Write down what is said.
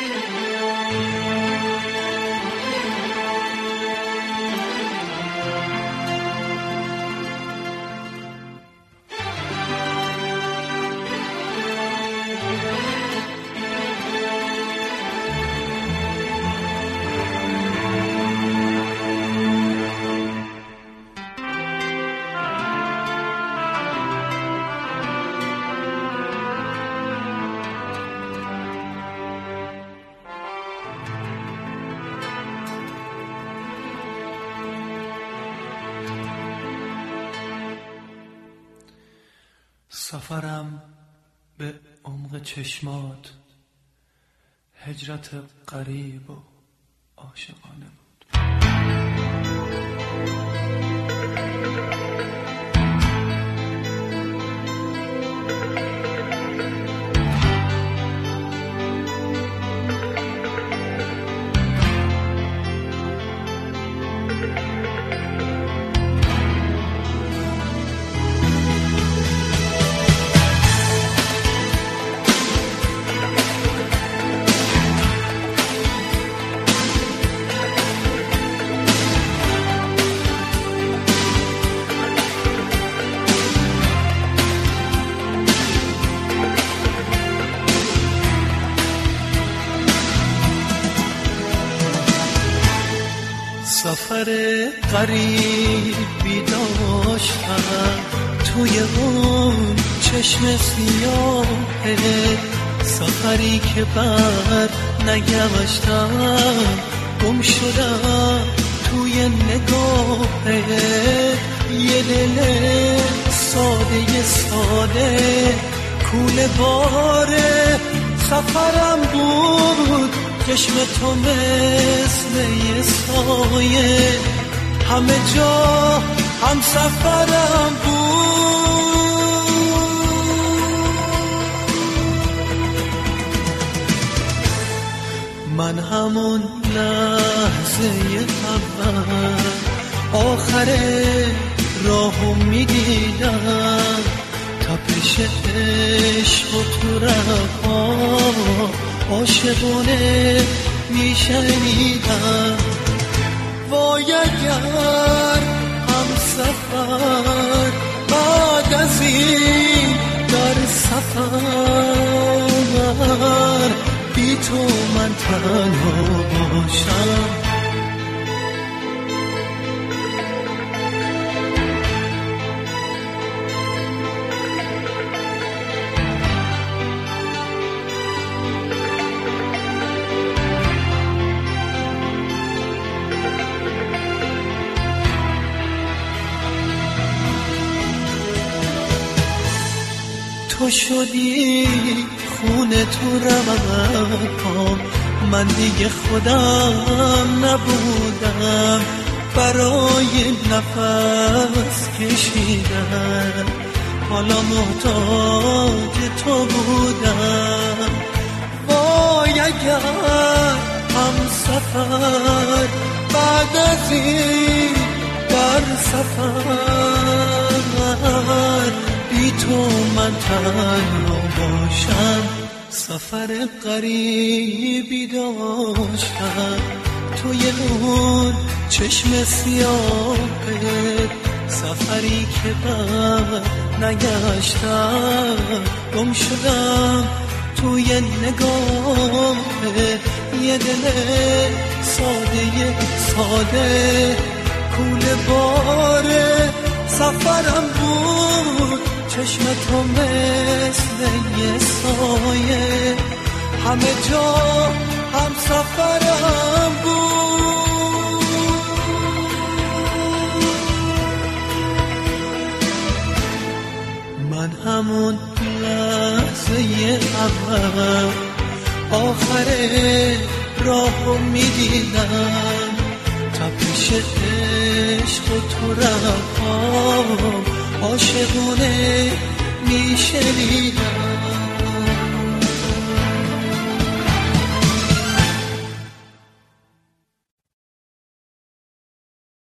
سفرم به عمق چشمات هجرت غریب و عاشقانه بود. سفر غریبی داشتم توی اون چشم سیاهه، سفری که بر نگشتم، گم شدم توی نگاهه. یه دل ساده ساده کوله باره سفرم بود، چشم تو مثل یه سایه همه جا هم سفرم بود. من همون لحظه اول آخر راهو میدیدم، تپش عشق و تو رگ‌ها عاشقونه میشنیدم. وای اگر هم سفر بعد از این در سفر بی تو من تنها باشم. تو شدی خونه تو رگ‌هام، من دیگه خودم نبودم، برای نفس کشیدن حالا محتاج تو بودم. وای اگر هم سفر بعد از این در سفر بی تو من تنها باشم. سفر غریبی داشتم توی اون چشم سیاهت، سفری که بعد نگشتم، گم شدم توی نگاهت. یه دل ساده ساده کوله باره سفرم بود، چشم تو مثل یه سایه همه جا هم سفرم بود. من همون لحظه اول آخر راهو میدیدم، تپش عشق و تو رگ‌هام عاشقونه میشنیدم.